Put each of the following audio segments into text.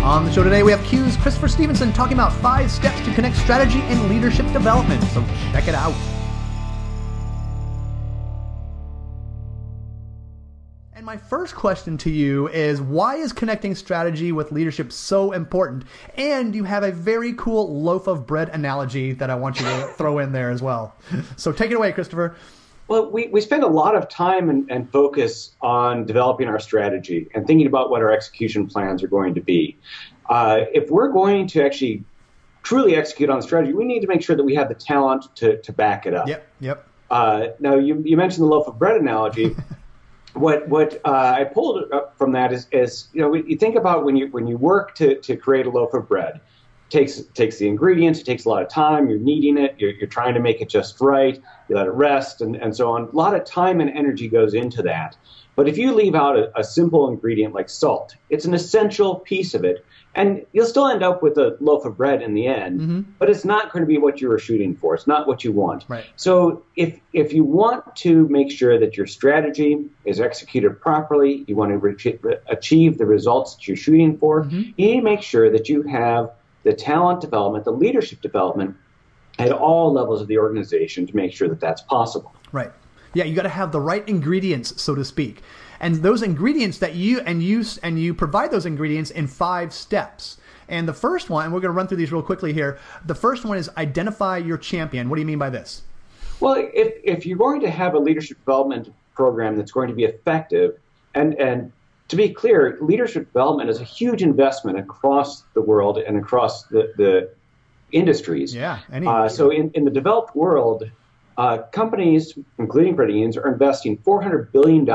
On the show today, we have Q's Christopher Stevenson talking about 5 steps to connect strategy and leadership development. So check it out. And my first question to you is, why is connecting strategy with leadership so important? And you have a very cool loaf of bread analogy that I want you to throw in there as well. So take it away, Christopher. Well, we spend a lot of time and focus on developing our strategy and thinking about what our execution plans are going to be. If we're going to actually truly execute on the strategy, we need to make sure that we have the talent to back it up. Yep. Now, you mentioned the loaf of bread analogy. What I pulled up from that is you think about when you work to create a loaf of bread. Takes the ingredients, it takes a lot of time, you're kneading it, you're trying to make it just right, you let it rest, and so on. A lot of time and energy goes into that. But if you leave out a simple ingredient like salt, it's an essential piece of it, and you'll still end up with a loaf of bread in the end, but it's not going to be what you were shooting for. It's not what you want. Right. So if you want to make sure that your strategy is executed properly, you want to achieve the results that you're shooting for, you need to make sure that you have the talent development, the leadership development at all levels of the organization to make sure that that's possible. Right. Yeah, you got to have the right ingredients, so to speak. And those ingredients that you provide those ingredients in 5 steps. And the first one, and we're going to run through these real quickly here. The first one is identify your champion. What do you mean by this? Well, if you're going to have a leadership development program that's going to be effective, and to be clear, leadership development is a huge investment across the world and across the industries. Yeah. So in the developed world, companies, including credit unions, are investing $400 billion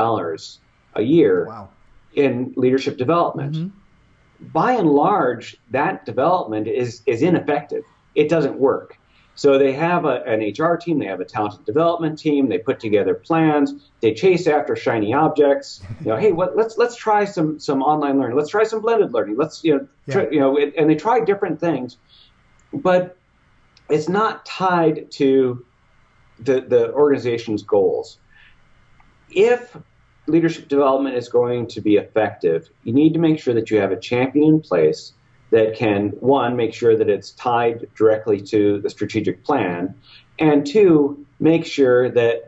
a year in leadership development. By and large, that development is ineffective. It doesn't work. So they have an HR team, they have a talent development team, they put together plans, they chase after shiny objects. Hey, let's try some online learning, let's try some blended learning, and they try different things, but it's not tied to the organization's goals. If leadership development is going to be effective, you need to make sure that you have a champion in place that can, 1, make sure that it's tied directly to the strategic plan, and 2, make sure that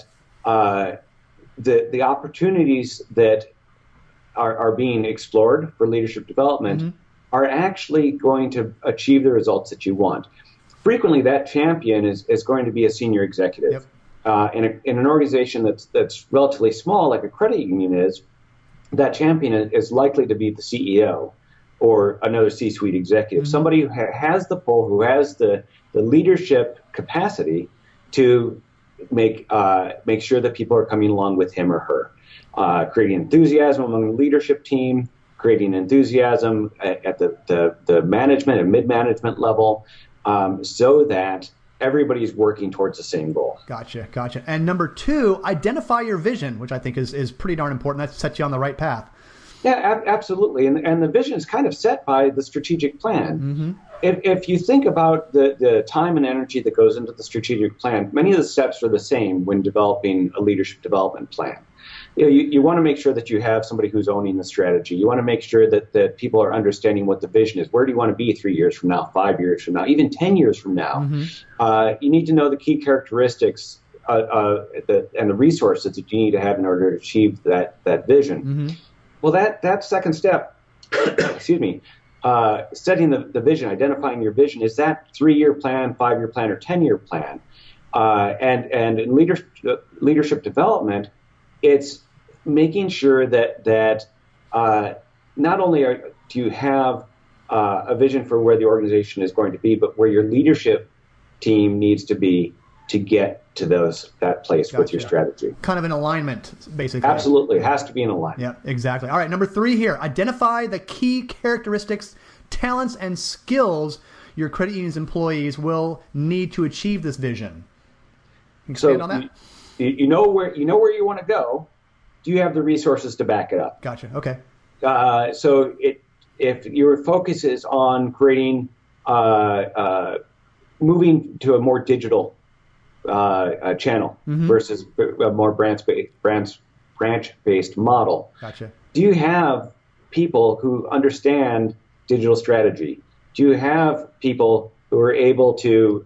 the opportunities that are being explored for leadership development are actually going to achieve the results that you want. Frequently, that champion is going to be a senior executive. In an organization that's relatively small, like a credit union is, that champion is likely to be the CEO or another C-suite executive, somebody who has the pull, who has the leadership capacity to make sure that people are coming along with him or her, creating enthusiasm among the leadership team, creating enthusiasm at the management and mid-management level, so that everybody's working towards the same goal. Gotcha. And number 2, identify your vision, which I think is pretty darn important. That sets you on the right path. Yeah, absolutely. And the vision is kind of set by the strategic plan. If you think about the time and energy that goes into the strategic plan, many of the steps are the same when developing a leadership development plan. You want to make sure that you have somebody who's owning the strategy. You want to make sure that people are understanding what the vision is. Where do you want to be 3 years from now, 5 years from now, even 10 years from now? You need to know the key characteristics and the resources that you need to have in order to achieve that vision. Well, that second step, excuse me, setting the vision, identifying your vision, is that 3-year plan, 5-year plan, or 10-year plan? And in leadership development, it's making sure that not only do you have a vision for where the organization is going to be, but where your leadership team needs to be to get to that place with your strategy. Kind of an alignment, basically. Absolutely. It has to be in alignment. Yeah, exactly. All right, number 3 here. Identify the key characteristics, talents, and skills your credit union's employees will need to achieve this vision. Expand on that? You know where you want to go. Do you have the resources to back it up? Gotcha. Okay. So if your focus is on creating, moving to a more digital channel versus a more branch-based model. Gotcha. Do you have people who understand digital strategy? Do you have people who are able to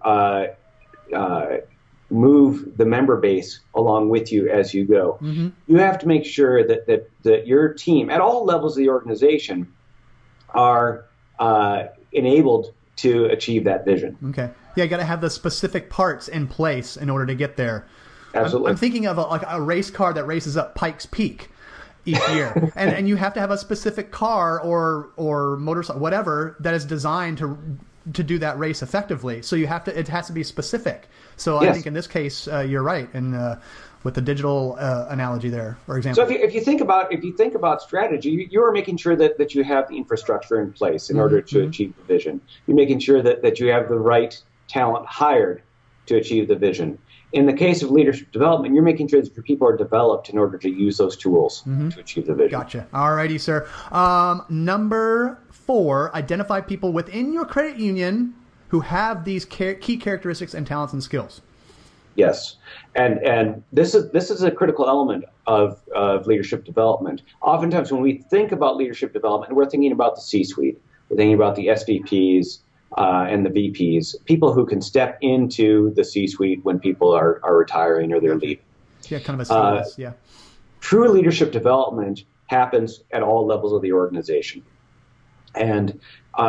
move the member base along with you as you go? Mm-hmm. You have to make sure that your team at all levels of the organization are enabled to achieve that vision. Okay. Yeah, you got to have the specific parts in place in order to get there. Absolutely. I'm thinking of a race car that races up Pikes Peak each year, and you have to have a specific car or motorcycle, whatever, that is designed to do that race effectively. So it has to be specific. So yes. I think in this case, you're right, and with the digital analogy there, for example. So if you think about strategy, you are making sure that you have the infrastructure in place in order to achieve the vision. You're making sure that you have the right talent hired to achieve the vision. In the case of leadership development, you're making sure that your people are developed in order to use those tools to achieve the vision. Gotcha. All righty, sir. Number 4, identify people within your credit union who have these key characteristics and talents and skills. Yes, and this is a critical element of leadership development. Oftentimes, when we think about leadership development, we're thinking about the C-suite. We're thinking about the SVPs and the VPs, people who can step into the C-suite when people are retiring or they're leaving. Yeah, kind of a CS, yeah. True leadership development happens at all levels of the organization, and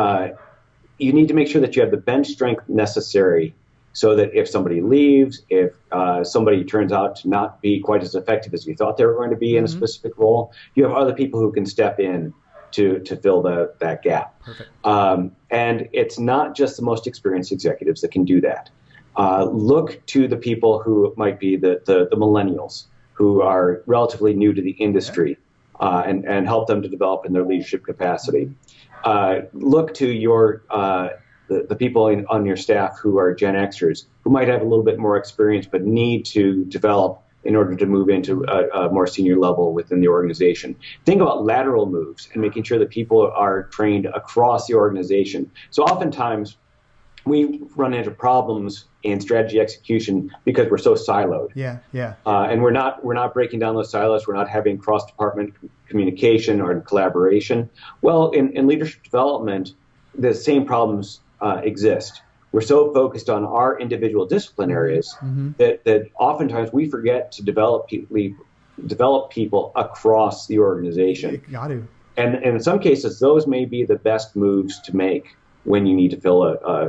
you need to make sure that you have the bench strength necessary so that if somebody leaves, if somebody turns out to not be quite as effective as you thought they were going to be in a specific role, you have other people who can step in to fill that gap. Perfect. And it's not just the most experienced executives that can do that. Look to the people who might be the millennials who are relatively new to the industry, and help them to develop in their leadership capacity. Look to your the people on your staff who are Gen Xers, who might have a little bit more experience but need to develop in order to move into a more senior level within the organization. Think about lateral moves and making sure that people are trained across the organization. So oftentimes we run into problems in strategy execution because we're so siloed. Yeah. And we're not breaking down those silos. We're not having cross-department communication or collaboration. Well, in leadership development, the same problems exist. We're so focused on our individual discipline areas that oftentimes we forget to develop people across the organization. You got to. And in some cases, those may be the best moves to make when you need to fill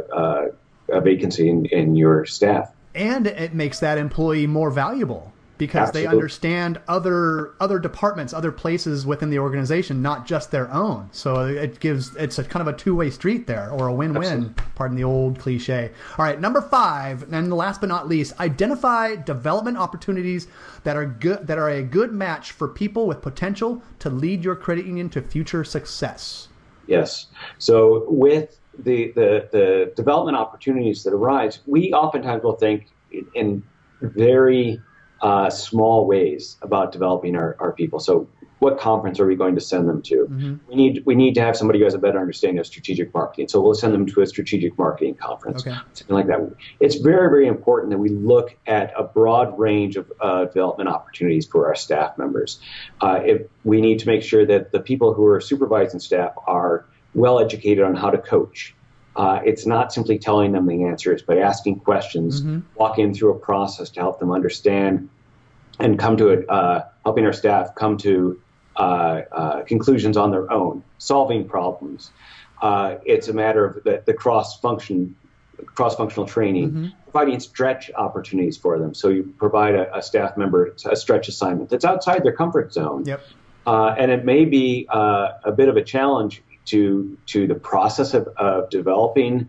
a vacancy in your staff. And it makes that employee more valuable because Absolutely. they understand other departments, other places within the organization, not just their own. So it's a kind of a two-way street there, or a win-win. Absolutely. Pardon the old cliche. All right, number 5, and last but not least, identify development opportunities that are a good match for people with potential to lead your credit union to future success. Yes. So with the development opportunities that arise, we oftentimes will think in very small ways about developing our people. So what conference are we going to send them to? We need to have somebody who has a better understanding of strategic marketing. So we'll send them to a strategic marketing conference, something like that. It's very, very important that we look at a broad range of development opportunities for our staff members. We need to make sure that the people who are supervising staff are well educated on how to coach. It's not simply telling them the answers, but asking questions, walking through a process to help them understand and come to it, helping our staff come to conclusions on their own, solving problems. It's a matter of the cross-functional training, providing stretch opportunities for them. So you provide a staff member a stretch assignment that's outside their comfort zone. And it may be a bit of a challenge to the process of developing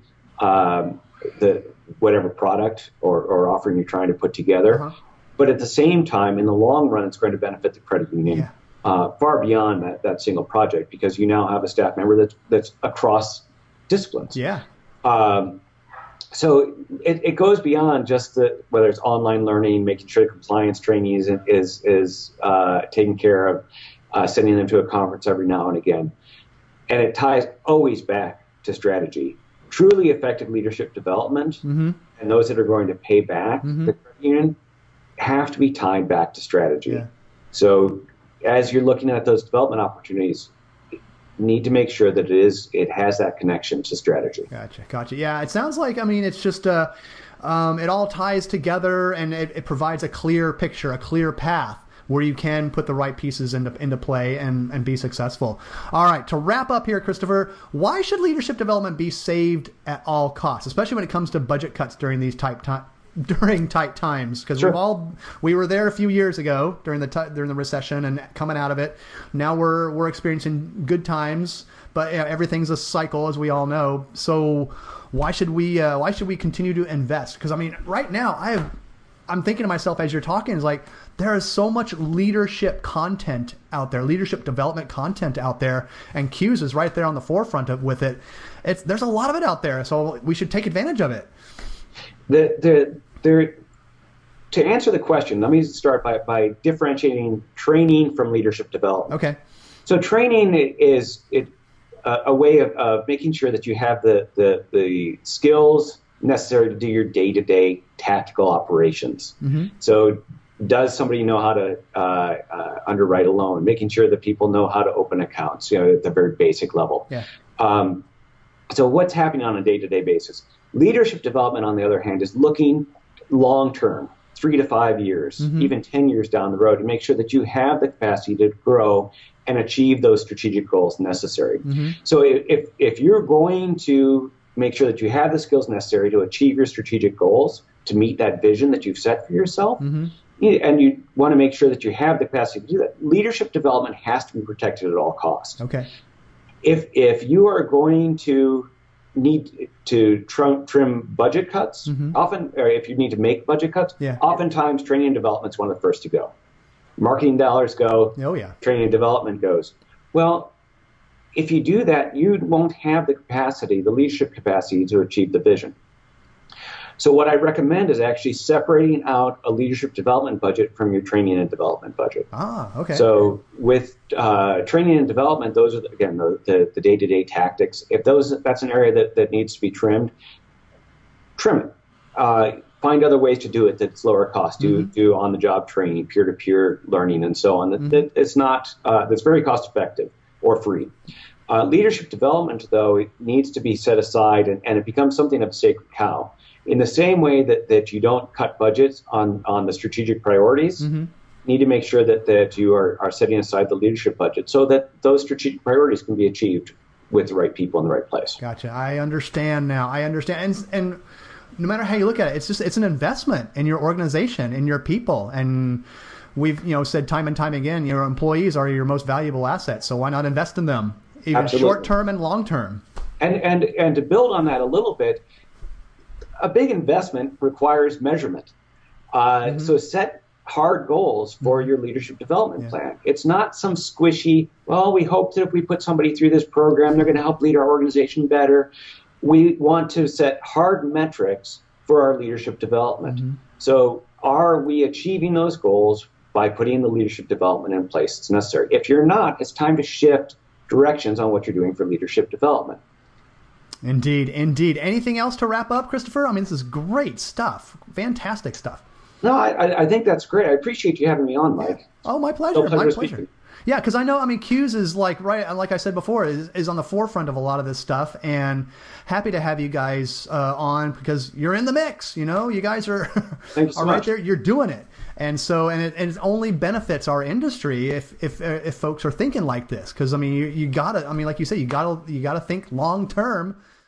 the whatever product or offering you're trying to put together. But at the same time, in the long run, it's going to benefit the credit union far beyond that single project, because you now have a staff member that's across disciplines. So it goes beyond just whether it's online learning, making sure the compliance training is taken care of, sending them to a conference every now and again. And it ties always back to strategy. Truly effective leadership development and those that are going to pay back the credit union have to be tied back to strategy. So as you're looking at those development opportunities, need to make sure that it has that connection to strategy. Gotcha. Yeah, it sounds like, I mean, it's just it all ties together, and it provides a clear picture, a clear path where you can put the right pieces into play and be successful. All right, to wrap up here, Christopher, why should leadership development be saved at all costs, especially when it comes to budget cuts during these tight times? Because Sure. we were there a few years ago during the recession and coming out of it. Now we're experiencing good times, but everything's a cycle, as we all know. So why should we continue to invest? Because I mean, right now I'm thinking to myself as you're talking, is like, there is so much leadership content out there, leadership development content out there, and Q's is right there on the forefront with it. There's a lot of it out there, so we should take advantage of it. To answer the question, let me start by differentiating training from leadership development. Okay. So training is a way of making sure that you have the skills necessary to do your day-to-day tactical operations. Mm-hmm. So does somebody know how to underwrite a loan? Making sure that people know how to open accounts, at the very basic level. Yeah. So what's happening on a day-to-day basis? Leadership development, on the other hand, is looking long-term, 3 to 5 years, mm-hmm. even 10 years down the road, to make sure that you have the capacity to grow and achieve those strategic goals necessary. Mm-hmm. So if you're going to make sure that you have the skills necessary to achieve your strategic goals, to meet that vision that you've set for yourself, mm-hmm. and you want to make sure that you have the capacity to do that, leadership development has to be protected at all costs. Okay. If you are going to need to trim budget cuts, mm-hmm. or if you need to make budget cuts, oftentimes training and development is one of the first to go. Marketing dollars go, training and development goes. Well, if you do that, you won't have the leadership capacity to achieve the vision. So what I recommend is actually separating out a leadership development budget from your training and development budget. Okay. So with training and development, those are, again, the day-to-day tactics. If that's an area that needs to be trimmed, trim it. Find other ways to do it that's lower cost. Do on-the-job training, peer-to-peer learning, and so on. That's very cost-effective or free. Leadership development, though, it needs to be set aside, and it becomes something of a sacred cow. In the same way that you don't cut budgets on the strategic priorities, mm-hmm. you need to make sure that you are setting aside the leadership budget so that those strategic priorities can be achieved with the right people in the right place. Gotcha. I understand now. I understand. And no matter how you look at it, it's an investment in your organization, in your people. And we've said time and time again, your employees are your most valuable asset. So why not invest in them, even short term and long term? And to build on that a little bit, a big investment requires measurement. Mm-hmm. So set hard goals for your leadership development plan. It's not some squishy, well, we hope that if we put somebody through this program, they're going to help lead our organization better. We want to set hard metrics for our leadership development. Mm-hmm. So are we achieving those goals by putting the leadership development in place that's necessary? If you're not, it's time to shift directions on what you're doing for leadership development. Indeed. Anything else to wrap up, Christopher? I mean, this is great stuff. Fantastic stuff. No, I think that's great. I appreciate you having me on, Mike. Oh, my pleasure. My pleasure. Yeah, because I know, Q's is like I said before, is on the forefront of a lot of this stuff, and happy to have you guys on because you're in the mix. You guys are right there. You're doing it, and so it only benefits our industry if folks are thinking like this. Because you gotta, like you said, you gotta think long term